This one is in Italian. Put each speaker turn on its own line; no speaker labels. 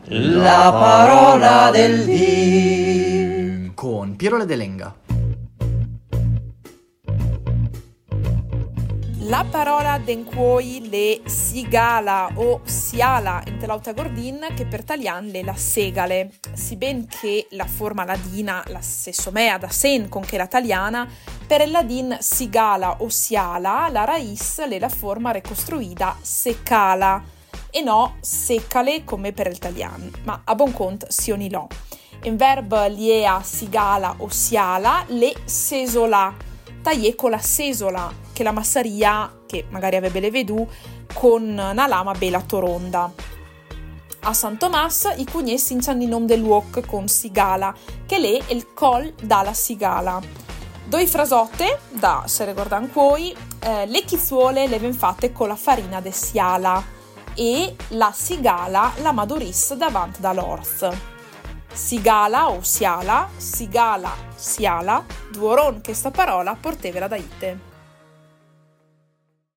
La parola del dì
con Piero Ledelenga.
La parola denquoi le sigala o siala in telauta gordin che per talian le la segale, si ben che la forma ladina la se somea da sen con che la taliana, per il ladin sigala o siala la rais le la forma ricostruita secala e no secale come per il talian, ma a buon conto si onilò. In verbo liea sigala o siala le sesola, tagliè con la sesola, che la massaria, che magari avrebbe le vedù, con una lama bella toronda. A San Tomas i cugnessi inciano il nome dell'uoc con sigala, che lì è il col dalla sigala. Due frasotte, da se ricordan poi, le chizzuole le ven fatte con la farina de siala e la sigala la maduris davanti dall'orz. Sigala o siala, sigala, siala, duoron che sta parola portevela da ite.